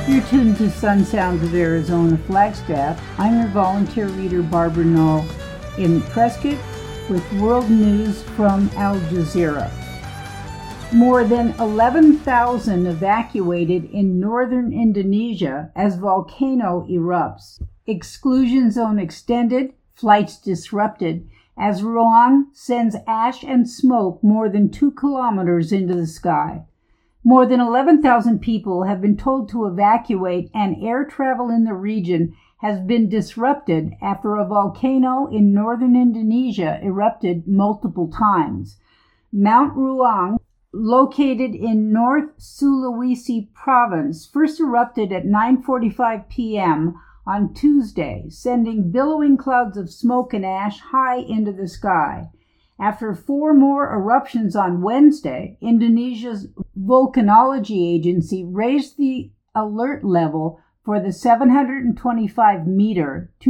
You're tuned to Sun Sounds of Arizona Flagstaff. I'm your volunteer reader, Barbara Knoll, in Prescott with world news from Al Jazeera. More than 11,000 evacuated in northern Indonesia as volcano erupts. Exclusion zone extended, flights disrupted, as Ruang sends ash and smoke more than 2 kilometers into the sky. More than 11,000 people have been told to evacuate, and air travel in the region has been disrupted after a volcano in northern Indonesia erupted multiple times. Mount Ruang, located in North Sulawesi province, first erupted at 9:45 p.m. on Tuesday, sending billowing clouds of smoke and ash high into the sky. After 4 more eruptions on Wednesday, Indonesia's volcanology agency raised the alert level for the 725-meter,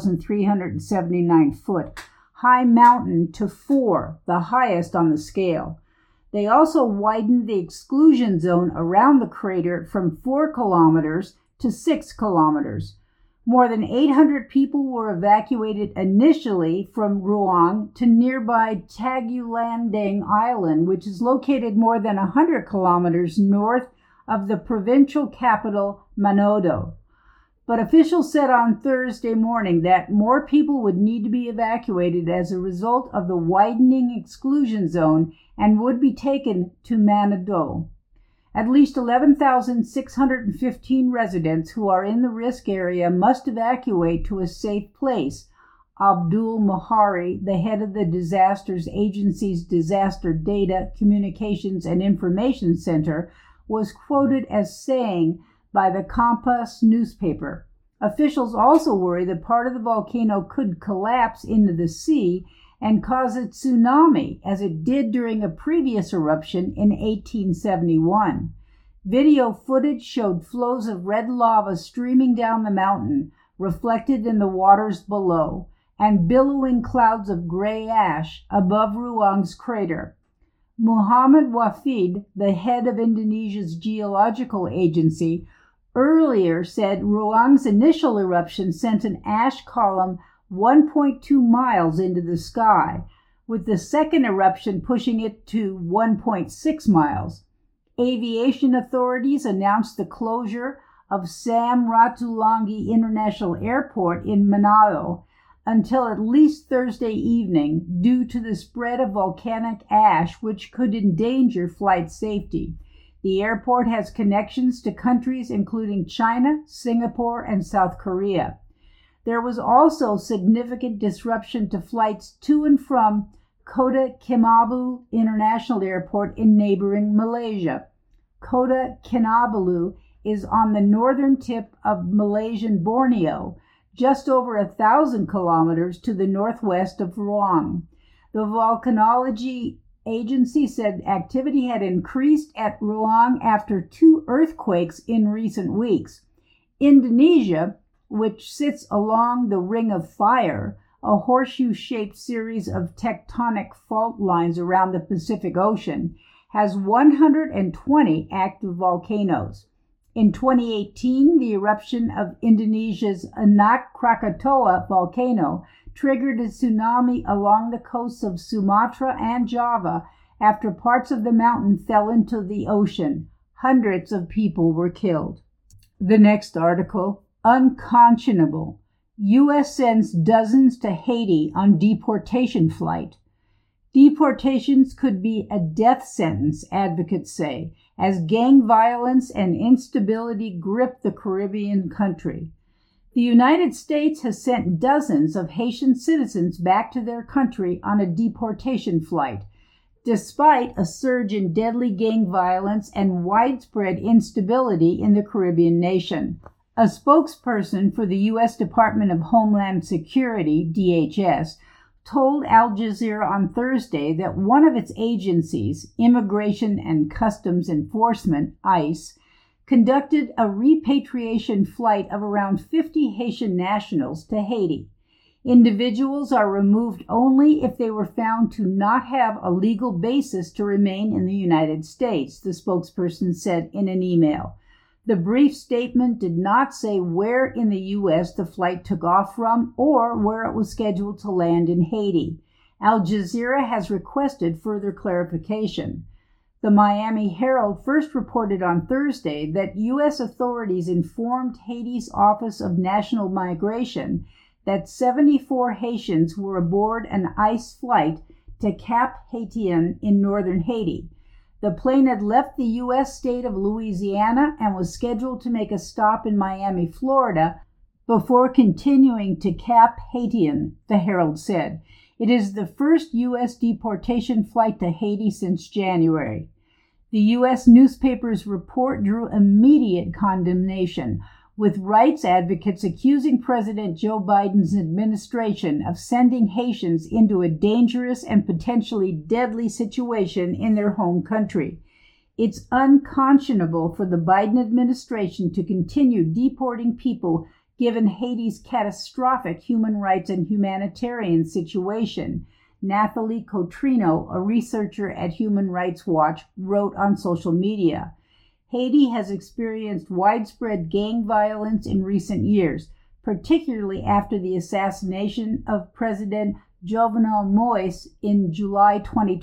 2,379-foot high mountain to 4, the highest on the scale. They also widened the exclusion zone around the crater from 4 kilometers to 6 kilometers. More than 800 people were evacuated initially from Ruang to nearby Tagulandang Island, which is located more than 100 kilometers north of the provincial capital, Manado. But officials said on Thursday morning that more people would need to be evacuated as a result of the widening exclusion zone and would be taken to Manado. At least 11,615 residents who are in the risk area must evacuate to a safe place. Abdul Mohari, the head of the Disasters Agency's Disaster Data, Communications and Information Center, was quoted as saying by the Kompas newspaper. Officials also worry that part of the volcano could collapse into the sea and cause a tsunami, as it did during a previous eruption in 1871. Video footage showed flows of red lava streaming down the mountain, reflected in the waters below, and billowing clouds of gray ash above Ruang's crater. Muhammad Wafid, the head of Indonesia's geological agency, earlier said Ruang's initial eruption sent an ash column 1.2 miles into the sky, with the second eruption pushing it to 1.6 miles. Aviation authorities announced the closure of Sam Ratulangi International Airport in Manado until at least Thursday evening due to the spread of volcanic ash, which could endanger flight safety. The airport has connections to countries including China, Singapore, and South Korea. There was also significant disruption to flights to and from Kota Kinabalu International Airport in neighboring Malaysia. Kota Kinabalu is on the northern tip of Malaysian Borneo, just over 1,000 kilometers to the northwest of Ruang. The volcanology agency said activity had increased at Ruang after 2 earthquakes in recent weeks. Indonesia, which sits along the Ring of Fire, a horseshoe-shaped series of tectonic fault lines around the Pacific Ocean, has 120 active volcanoes. In 2018, the eruption of Indonesia's Anak Krakatoa volcano triggered a tsunami along the coasts of Sumatra and Java after parts of the mountain fell into the ocean. Hundreds of people were killed. The next article, unconscionable. U.S. sends dozens to Haiti on deportation flight. Deportations could be a death sentence, advocates say, as gang violence and instability grip the Caribbean country. The United States has sent dozens of Haitian citizens back to their country on a deportation flight, despite a surge in deadly gang violence and widespread instability in the Caribbean nation. A spokesperson for the U.S. Department of Homeland Security, DHS, told Al Jazeera on Thursday that one of its agencies, Immigration and Customs Enforcement, ICE, conducted a repatriation flight of around 50 Haitian nationals to Haiti. Individuals are removed only if they were found to not have a legal basis to remain in the United States, the spokesperson said in an email. The brief statement did not say where in the U.S. the flight took off from or where it was scheduled to land in Haiti. Al Jazeera has requested further clarification. The Miami Herald first reported on Thursday that U.S. authorities informed Haiti's Office of National Migration that 74 Haitians were aboard an ICE flight to Cap Haitien in northern Haiti. The plane had left the U.S. state of Louisiana and was scheduled to make a stop in Miami, Florida, before continuing to Cap Haitien, the Herald said. It is the first U.S. deportation flight to Haiti since January. The U.S. newspaper's report drew immediate condemnation, with rights advocates accusing President Joe Biden's administration of sending Haitians into a dangerous and potentially deadly situation in their home country. It's unconscionable for the Biden administration to continue deporting people given Haiti's catastrophic human rights and humanitarian situation, Nathalie Cotrino, a researcher at Human Rights Watch, wrote on social media. Haiti has experienced widespread gang violence in recent years, particularly after the assassination of President Jovenel Moïse in July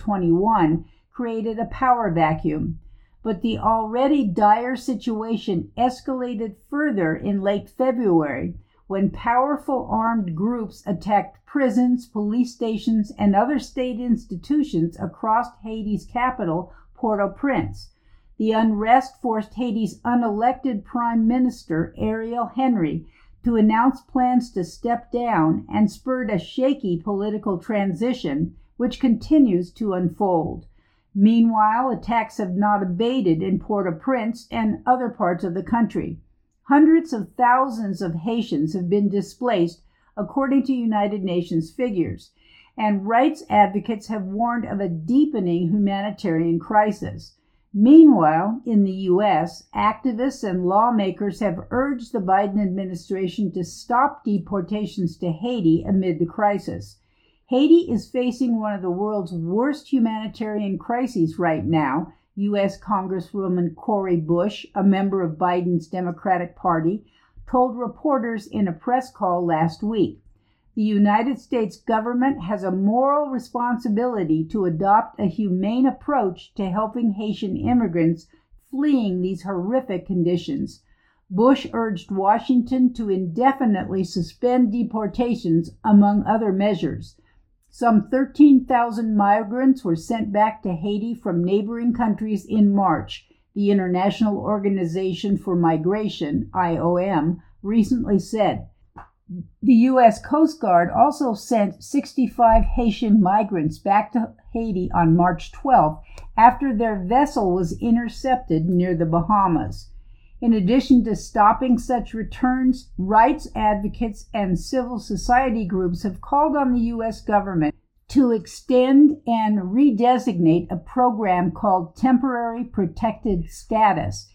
2021 created a power vacuum. But the already dire situation escalated further in late February when powerful armed groups attacked prisons, police stations, and other state institutions across Haiti's capital, Port-au-Prince. The unrest forced Haiti's unelected Prime Minister, Ariel Henry, to announce plans to step down and spurred a shaky political transition, which continues to unfold. Meanwhile, attacks have not abated in Port-au-Prince and other parts of the country. Hundreds of thousands of Haitians have been displaced, according to United Nations figures, and rights advocates have warned of a deepening humanitarian crisis. Meanwhile, in the U.S., activists and lawmakers have urged the Biden administration to stop deportations to Haiti amid the crisis. Haiti is facing one of the world's worst humanitarian crises right now, U.S. Congresswoman Cori Bush, a member of Biden's Democratic Party, told reporters in a press call last week. The United States government has a moral responsibility to adopt a humane approach to helping Haitian immigrants fleeing these horrific conditions. Bush urged Washington to indefinitely suspend deportations, among other measures. Some 13,000 migrants were sent back to Haiti from neighboring countries in March, the International Organization for Migration, IOM, recently said. The U.S. Coast Guard also sent 65 Haitian migrants back to Haiti on March 12 after their vessel was intercepted near the Bahamas. In addition to stopping such returns, rights advocates and civil society groups have called on the U.S. government to extend and redesignate a program called Temporary Protected Status,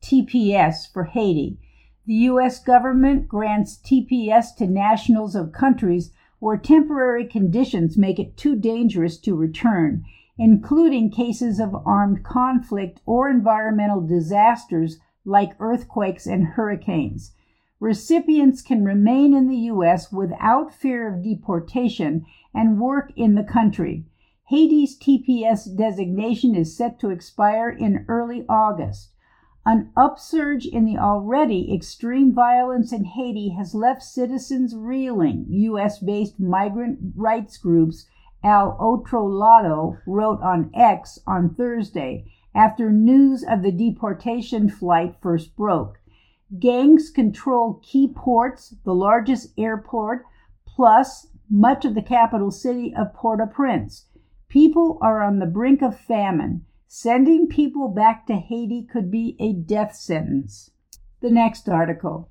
TPS, for Haiti. The U.S. government grants TPS to nationals of countries where temporary conditions make it too dangerous to return, including cases of armed conflict or environmental disasters like earthquakes and hurricanes. Recipients can remain in the U.S. without fear of deportation and work in the country. Haiti's TPS designation is set to expire in early August. An upsurge in the already extreme violence in Haiti has left citizens reeling, U.S.-based migrant rights groups Al Otro Lado wrote on X on Thursday after news of the deportation flight first broke. Gangs control key ports, the largest airport, plus much of the capital city of Port-au-Prince. People are on the brink of famine. Sending people back to Haiti could be a death sentence. The next article,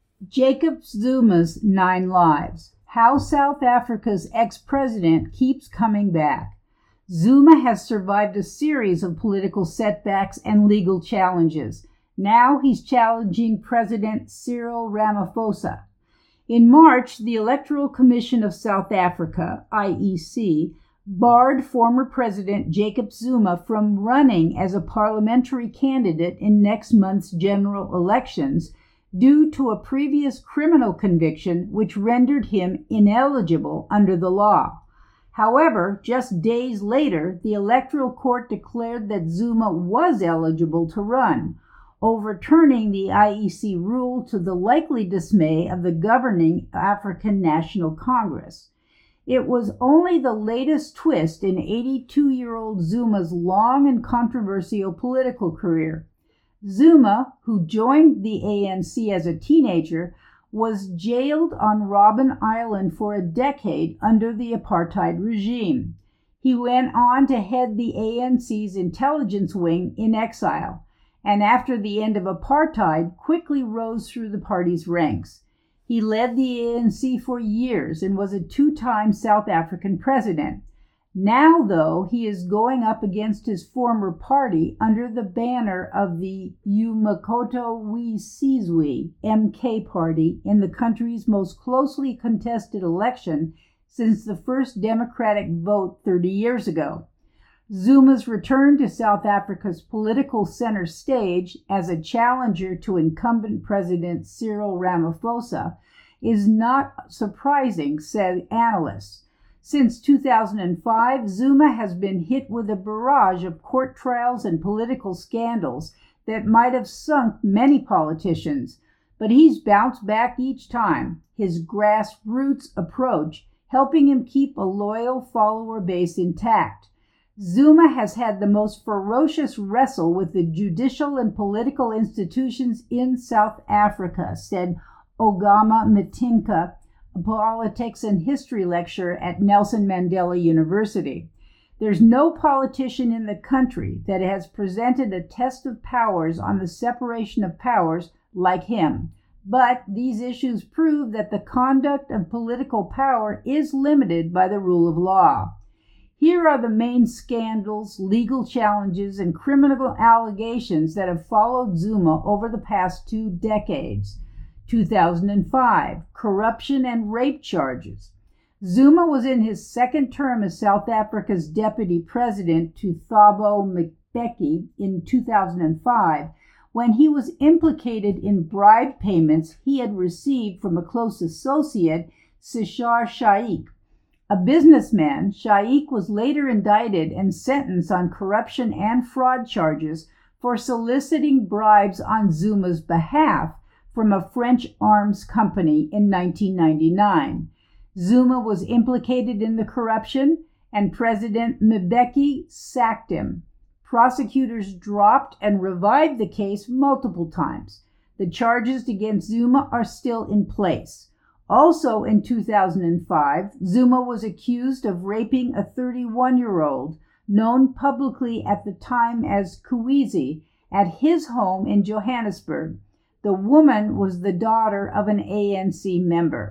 Jacob Zuma's 9 Lives, How South Africa's Ex-President Keeps Coming Back. Zuma has survived a series of political setbacks and legal challenges. Now he's challenging President Cyril Ramaphosa. In March, the Electoral Commission of South Africa, IEC, barred former President Jacob Zuma from running as a parliamentary candidate in next month's general elections due to a previous criminal conviction which rendered him ineligible under the law. However, just days later, the Electoral Court declared that Zuma was eligible to run, overturning the IEC rule to the likely dismay of the governing African National Congress. It was only the latest twist in 82-year-old Zuma's long and controversial political career. Zuma, who joined the ANC as a teenager, was jailed on Robben Island for a decade under the apartheid regime. He went on to head the ANC's intelligence wing in exile, and after the end of apartheid, quickly rose through the party's ranks. He led the ANC for years and was a two-time South African president. Now, though, he is going up against his former party under the banner of the Umkhonto we Sizwe MK party in the country's most closely contested election since the first democratic vote 30 years ago. Zuma's return to South Africa's political center stage as a challenger to incumbent President Cyril Ramaphosa is not surprising, said analysts. Since 2005, Zuma has been hit with a barrage of court trials and political scandals that might have sunk many politicians, but he's bounced back each time, his grassroots approach helping him keep a loyal follower base intact. Zuma has had the most ferocious wrestle with the judicial and political institutions in South Africa, said Ogama Matinka, a politics and history lecturer at Nelson Mandela University. There's no politician in the country that has presented a test of powers on the separation of powers like him. But these issues prove that the conduct of political power is limited by the rule of law. Here are the main scandals, legal challenges, and criminal allegations that have followed Zuma over the past 2 decades. 2005, corruption and rape charges. Zuma was in his second term as South Africa's deputy president to Thabo Mbeki in 2005, when he was implicated in bribe payments he had received from a close associate, Sishar Shaik. A businessman, Shaik was later indicted and sentenced on corruption and fraud charges for soliciting bribes on Zuma's behalf from a French arms company in 1999. Zuma was implicated in the corruption, and President Mbeki sacked him. Prosecutors dropped and revived the case multiple times. The charges against Zuma are still in place. Also in 2005, Zuma was accused of raping a 31-year-old, known publicly at the time as Kweisi, at his home in Johannesburg. The woman was the daughter of an ANC member.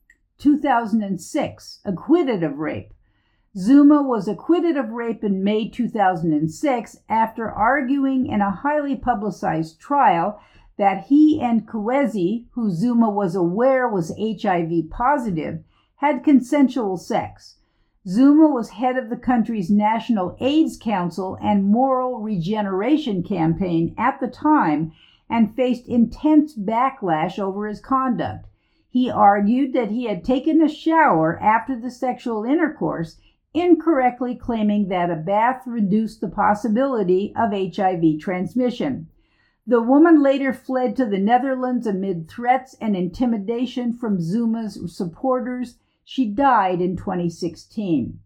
2006, acquitted of rape. Zuma was acquitted of rape in May 2006 after arguing in a highly publicized trial that he and Kweisi, who Zuma was aware was HIV positive, had consensual sex. Zuma was head of the country's National AIDS Council and Moral Regeneration Campaign at the time and faced intense backlash over his conduct. He argued that he had taken a shower after the sexual intercourse, incorrectly claiming that a bath reduced the possibility of HIV transmission. The woman later fled to the Netherlands amid threats and intimidation from Zuma's supporters. She died in 2016.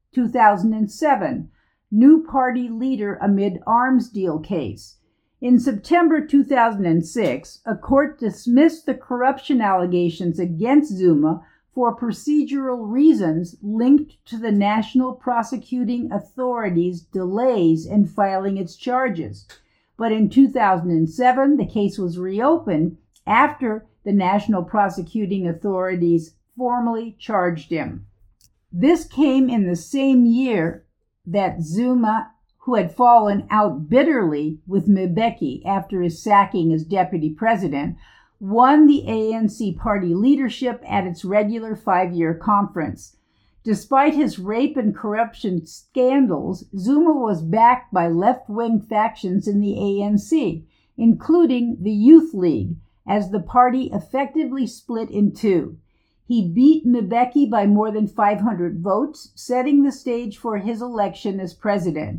2007, new party leader amid arms deal case. In September 2006, a court dismissed the corruption allegations against Zuma for procedural reasons linked to the National Prosecuting Authority's delays in filing its charges. But in 2007, the case was reopened after the National Prosecuting Authorities formally charged him. This came in the same year that Zuma, who had fallen out bitterly with Mbeki after his sacking as deputy president, won the ANC party leadership at its regular 5-year conference. Despite his rape and corruption scandals, Zuma was backed by left-wing factions in the ANC, including the Youth League, as the party effectively split in two. He beat Mbeki by more than 500 votes, setting the stage for his election as president.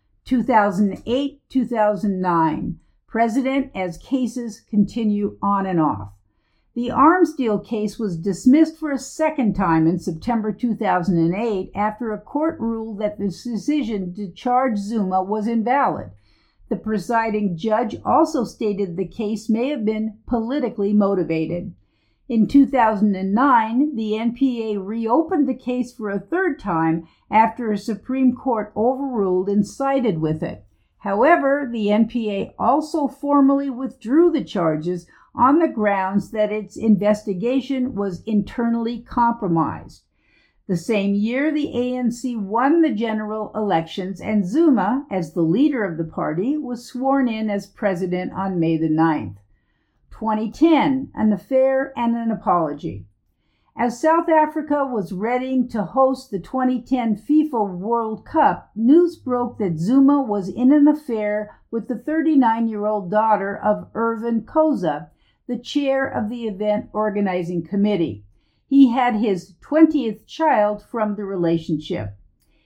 2008-2009, president as cases continue on and off. The arms deal case was dismissed for a second time in September 2008 after a court ruled that the decision to charge Zuma was invalid. The presiding judge also stated the case may have been politically motivated. In 2009, the NPA reopened the case for a third time after a Supreme Court overruled and sided with it. However, the NPA also formally withdrew the charges on the grounds that its investigation was internally compromised. The same year, the ANC won the general elections, and Zuma, as the leader of the party, was sworn in as president on May the 9th. 2010, an affair and an apology. As South Africa was readying to host the 2010 FIFA World Cup, news broke that Zuma was in an affair with the 39-year-old daughter of Irvin Khoza, the chair of the event organizing committee. He had his 20th child from the relationship.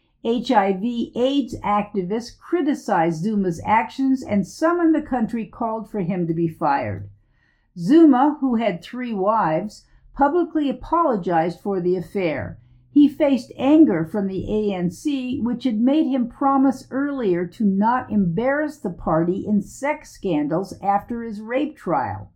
HIV/AIDS activists criticized Zuma's actions, and some in the country called for him to be fired. Zuma, who had 3 wives, publicly apologized for the affair. He faced anger from the ANC, which had made him promise earlier to not embarrass the party in sex scandals after his rape trial.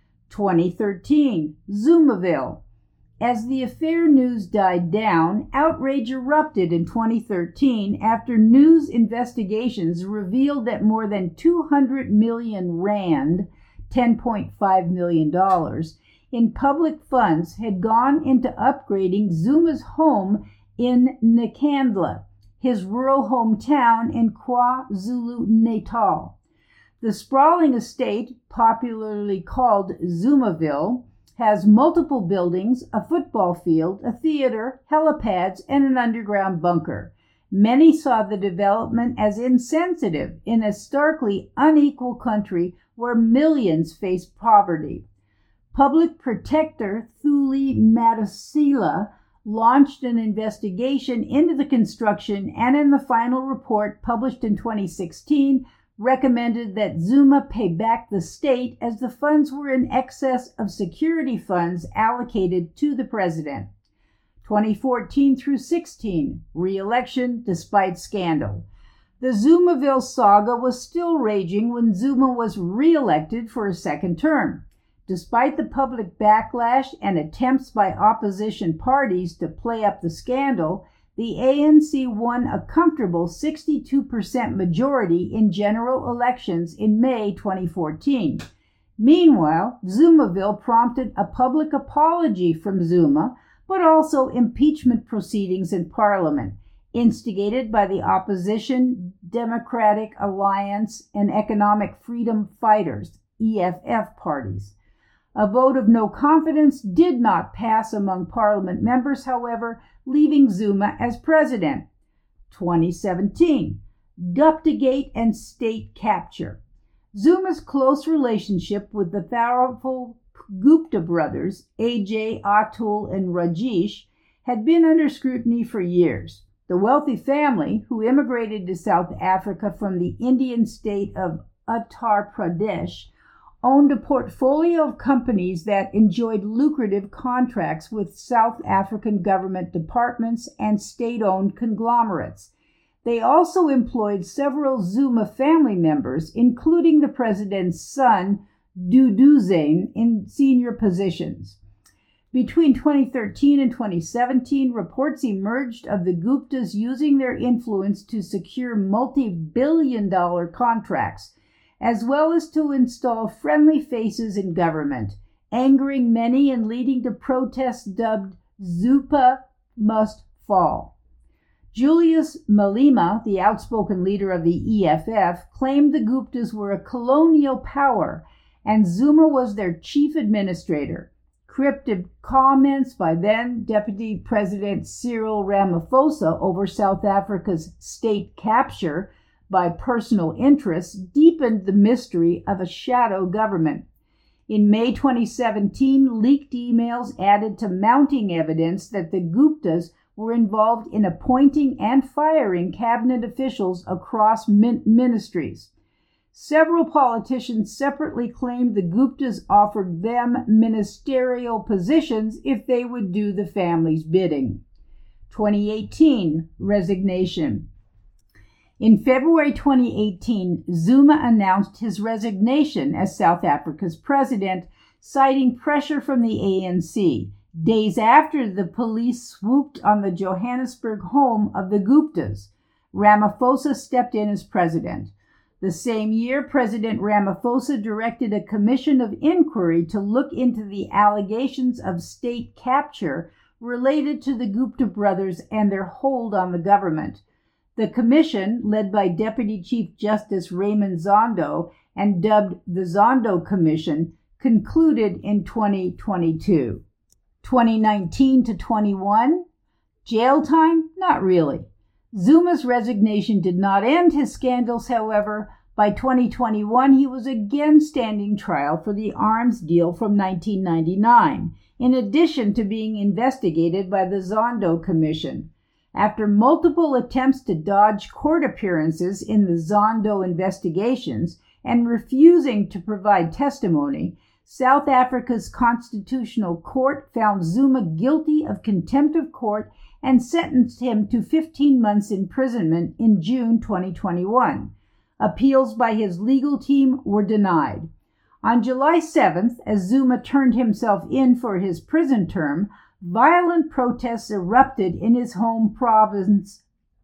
2013, Zumaville. As the affair news died down, outrage erupted in 2013 after news investigations revealed that more than 200 million rand, $10.5 million, in public funds had gone into upgrading Zuma's home in Nkandla, his rural hometown in KwaZulu-Natal. The sprawling estate, popularly called Zumaville, has multiple buildings, a football field, a theater, helipads, and an underground bunker. Many saw the development as insensitive in a starkly unequal country where millions face poverty. Public Protector Thuli Madonsela launched an investigation into the construction, and in the final report published in 2016, recommended that Zuma pay back the state as the funds were in excess of security funds allocated to the president. 2014 through 16, re-election despite scandal. The Zumaville saga was still raging when Zuma was re-elected for a second term. Despite the public backlash and attempts by opposition parties to play up the scandal, the ANC won a comfortable 62% majority in general elections in May 2014. Meanwhile, Zumaville prompted a public apology from Zuma, but also impeachment proceedings in Parliament, instigated by the opposition Democratic Alliance and Economic Freedom Fighters, EFF parties. A vote of no confidence did not pass among Parliament members, however, leaving Zuma as president. 2017, Guptagate and state capture. Zuma's close relationship with the powerful Gupta brothers, Ajay, Atul, and Rajesh, had been under scrutiny for years. The wealthy family, who immigrated to South Africa from the Indian state of Uttar Pradesh, owned a portfolio of companies that enjoyed lucrative contracts with South African government departments and state-owned conglomerates. They also employed several Zuma family members, including the president's son, Duduzane, in senior positions. Between 2013 and 2017, reports emerged of the Guptas using their influence to secure multi-billion-dollar contracts, as well as to install friendly faces in government, angering many and leading to protests dubbed Zuma Must Fall. Julius Malema, the outspoken leader of the EFF, claimed the Guptas were a colonial power and Zuma was their chief administrator. cryptic comments by then Deputy President Cyril Ramaphosa over South Africa's state capture by personal interests deepened the mystery of a shadow government. In May 2017, leaked emails added to mounting evidence that the Guptas were involved in appointing and firing cabinet officials across ministries. Several politicians separately claimed the Guptas offered them ministerial positions if they would do the family's bidding. 2018, resignation. In February 2018, Zuma announced his resignation as South Africa's president, citing pressure from the ANC, days after the police swooped on the Johannesburg home of the Guptas. Ramaphosa stepped in as president. The same year, President Ramaphosa directed a commission of inquiry to look into the allegations of state capture related to the Gupta brothers and their hold on the government. The commission, led by Deputy Chief Justice Raymond Zondo and dubbed the Zondo Commission, concluded in 2022. 2019 to 21, jail time? Not really. Zuma's resignation did not end his scandals, however. By 2021, he was again standing trial for the arms deal from 1999, in addition to being investigated by the Zondo Commission. After multiple attempts to dodge court appearances in the Zondo investigations and refusing to provide testimony, South Africa's Constitutional Court found Zuma guilty of contempt of court and sentenced him to 15 months imprisonment in June 2021. Appeals by his legal team were denied. On July 7th, as Zuma turned himself in for his prison term, violent protests erupted in his home province,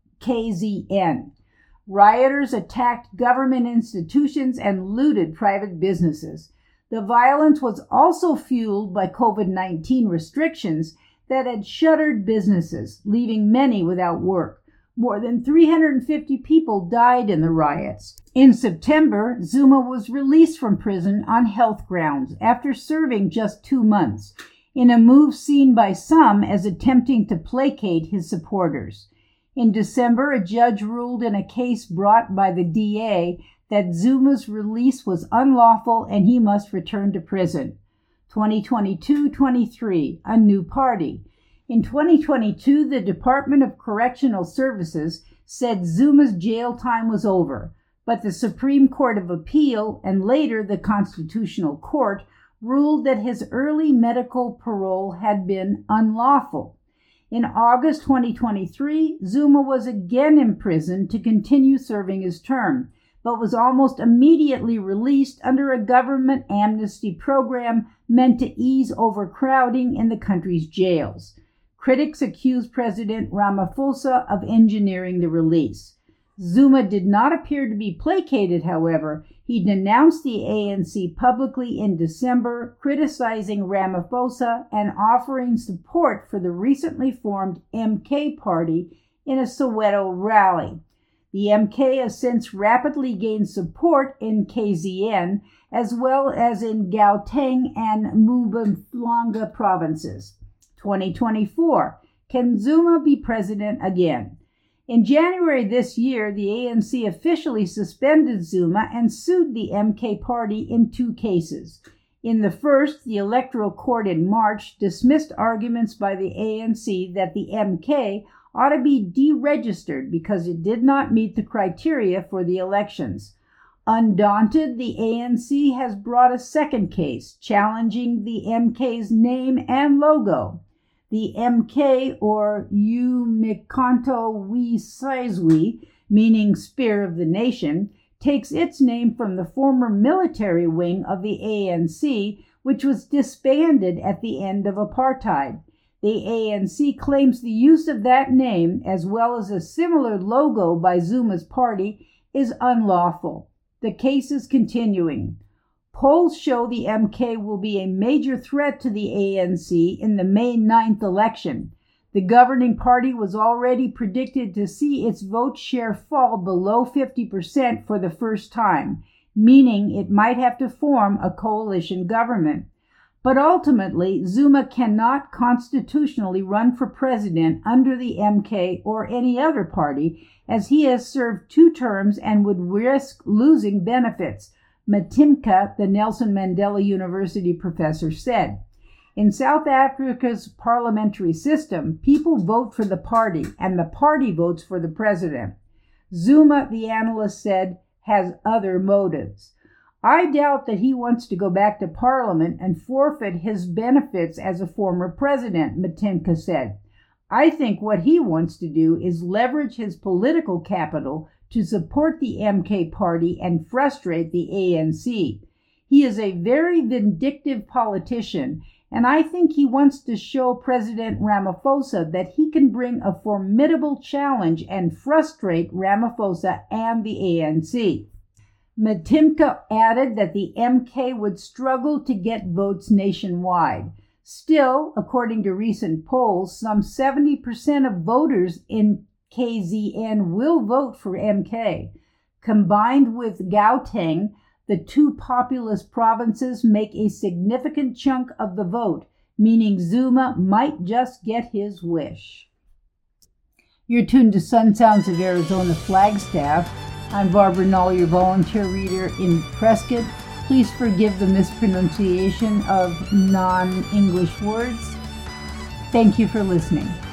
KZN. Rioters attacked government institutions and looted private businesses. The violence was also fueled by COVID-19 restrictions that had shuttered businesses, leaving many without work. More than 350 people died in the riots. In September, Zuma was released from prison on health grounds after serving just 2 months, in a move seen by some as attempting to placate his supporters. In December, a judge ruled in a case brought by the DA that Zuma's release was unlawful and he must return to prison. 2022-23, a new party. In 2022, the Department of Correctional Services said Zuma's jail time was over, but the Supreme Court of Appeal and later the Constitutional Court ruled that his early medical parole had been unlawful. In August 2023, Zuma was again imprisoned to continue serving his term, but was almost immediately released under a government amnesty program meant to ease overcrowding in the country's jails. Critics accused President Ramaphosa of engineering the release. Zuma did not appear to be placated, however. He denounced the ANC publicly in December, criticizing Ramaphosa and offering support for the recently formed MK party in a Soweto rally. The MK has since rapidly gained support in KZN as well as in Gauteng and Mpumalanga provinces. 2024. Can Zuma be president again? In January this year, the ANC officially suspended Zuma and sued the MK party in 2 cases. In the first, the Electoral Court in March dismissed arguments by the ANC that the MK ought to be deregistered because it did not meet the criteria for the elections. Undaunted, the ANC has brought a second case challenging the MK's name and logo. The MK, or Umkhonto we Sizwe, meaning Spear of the Nation, takes its name from the former military wing of the ANC, which was disbanded at the end of apartheid. The ANC claims the use of that name, as well as a similar logo by Zuma's party, is unlawful. The case is continuing. Polls show the MK will be a major threat to the ANC in the May 9th election. The governing party was already predicted to see its vote share fall below 50% for the first time, meaning it might have to form a coalition government. But ultimately, Zuma cannot constitutionally run for president under the MK or any other party, as he has served 2 terms and would risk losing benefits, Matimka, the Nelson Mandela University professor, said. In South Africa's parliamentary system, people vote for the party, and the party votes for the president. Zuma, the analyst said, has other motives. I doubt that he wants to go back to Parliament and forfeit his benefits as a former president, Matimka said. I think what he wants to do is leverage his political capital to support the MK party and frustrate the ANC. He is a very vindictive politician, and I think he wants to show President Ramaphosa that he can bring a formidable challenge and frustrate Ramaphosa and the ANC. Matimka added that the MK would struggle to get votes nationwide. Still, according to recent polls, some 70% of voters in KZN will vote for MK. Combined with Gauteng, the 2 populous provinces make a significant chunk of the vote, meaning Zuma might just get his wish. You're tuned to Sun Sounds of Arizona Flagstaff. I'm Barbara Null, your volunteer reader in Prescott. Please forgive the mispronunciation of non-English words. Thank you for listening.